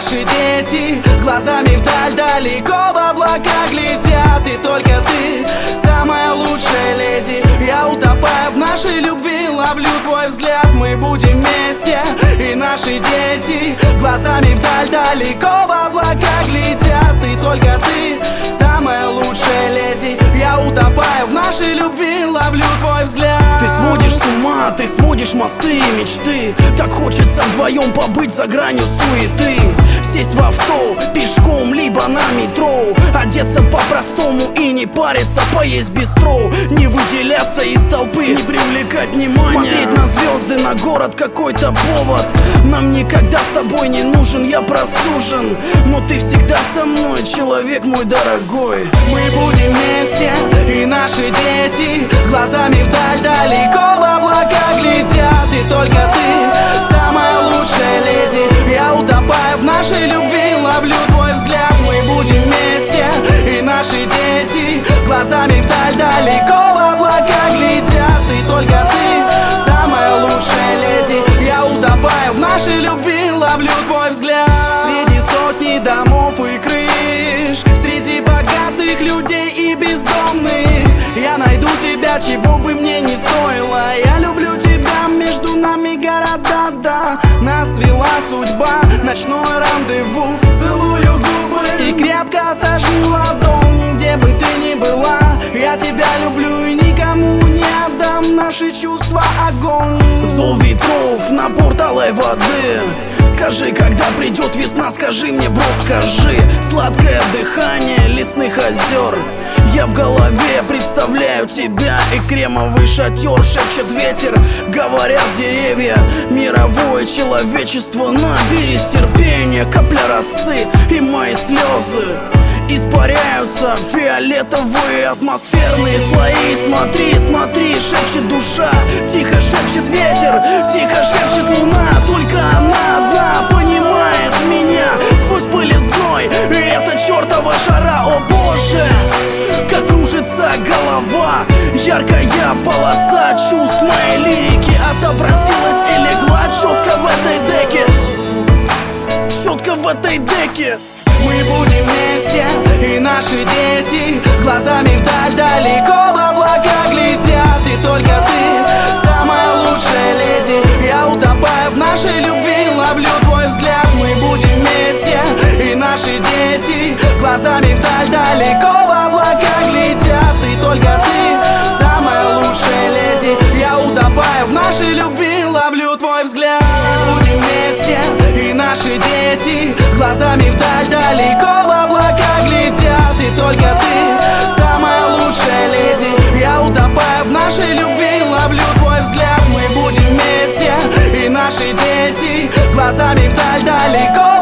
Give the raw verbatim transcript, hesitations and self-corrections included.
наши дети глазами вдаль, далеко в облака глядят. И только ты самая лучшая леди. Я утопаю в нашей любви, ловлю твой взгляд. Мы будем вместе, и наши дети глазами вдаль, далеко в облака глядят. И только ты самая лучшая леди. Я утопаю в нашей любви, ловлю твой взгляд. Ты сводишь с ума, ты сводишь мосты и мечты. Так хочется вдвоем побыть за гранью суеты. Сесть в авто, пешком, либо на метро. Одеться по-простому и не париться, поесть бистро. Не выделяться из толпы, не привлекать внимания. Смотреть на звезды, на город, какой-то повод. Нам никогда с тобой не нужен, я простужен. Но ты всегда со мной, человек мой дорогой. Мы будем вместе, и наши дети глазами вдаль, далеко в облака глядят. И только ты самая лучшая леди. Я утопаю в нашей любви, ловлю твой взгляд. Мы будем вместе, и наши дети глазами вдаль, далеко в облака глядят. И только ты самая лучшая леди. Я утопаю в нашей любви, ловлю твой взгляд. Среди сотни домов и крыш, среди богатых людей и бездомных, я найду тебя, чего бы мне не стоило. Я люблю тебя, между нами города, да. Нас вела судьба, ночное рандеву. Целую губы и крепко сожму ладонь. Где бы ты ни была, я тебя люблю и никому не отдам. Наши чувства огонь. Зов ветров, напор талой воды. Скажи, когда придет весна, скажи мне, бро, скажи. Сладкое дыхание лесных озер. Я в голове представляю тебя, и кремовый шатер. Шепчет ветер, говорят деревья. Мировое человечество, наберись терпения. Капля росы и мои слезы испаряются в фиолетовые атмосферные слои. Смотри, смотри, шепчет душа, тихо шепчет ветер, тихо шепчет луна. Только она одна понимает меня сквозь пыль и зной. И это чертова жара, о боже, как кружится голова. Яркая полоса чувств моей лирики отобразилась и легла четко в этой деке. Четко в этой деке. Мы будем вместе, и наши дети глазами вдаль, далеко в облака глядят. И только ты самая лучшая леди. Я утопаю в нашей любви, ловлю твой взгляд. Мы будем вместе, и наши дети глазами вдаль, далеко в облака глядят. И только ты самая лучшая леди. Я утопаю в нашей любви, ловлю твой взгляд. Мы будем вместе, и наши дети глазами вдаль, далеко в облака глядят. И только ты самая лучшая леди. Я утопаю в нашей любви, ловлю твой взгляд. Мы будем вместе, и наши дети глазами вдаль, далеко